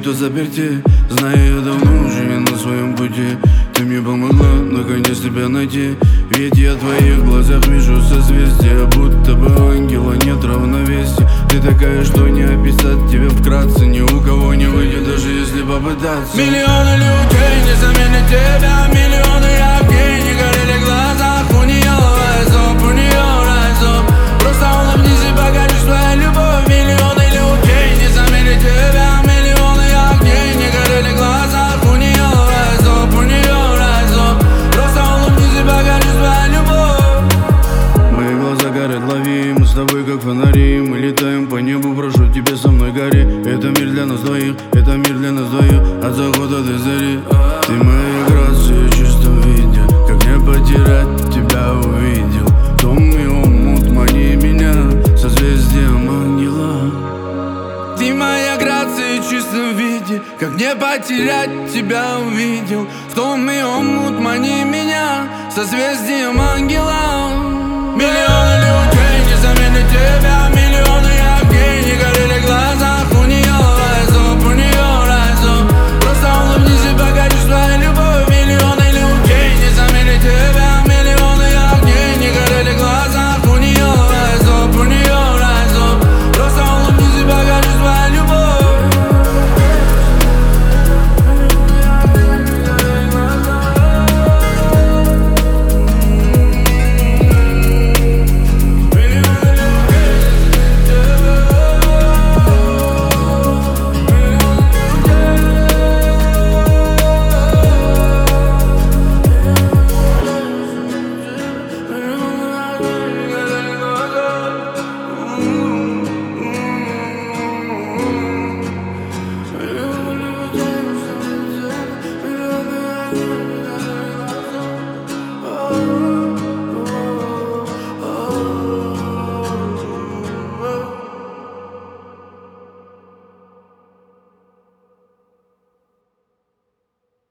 будто заперти. Знаю, я давно уже не на своем пути. Ты мне помогла наконец тебя найти. Ведь я в твоих глазах вижу созвездия, будто бы ангела нет равновесия. Ты такая, что не описать тебя вкратце. Ни у кого не выйдет, даже если попытаться. Миллионы людей не заменят тебя. Миллионы огней не горели в глазах. У нее райзоп, у нее райзоп. Просто улыбнись и покажешь свою любовь. Миллионы людей не заменят тебя. Миллионы огней не горели в глазах. У нее райзоп, у нее райзоп. Просто улыбнись и покажешь свою любовь. Мои глаза горят, лови, мы с тобой как фонари. Мы летаем по небу, прошу тебя со мной гори. Это мир для нас двоих, это мир для нас двоих. От захода до зари. Ты моя грация в чистом виде. Как не потерять тебя увидел. Том и омут, мани меня созвездием ангела. Ты моя грация в чистом виде. Как не потерять тебя увидел. В том и омут, мани меня созвездием ангела. Миллионы людей не заменят тебя.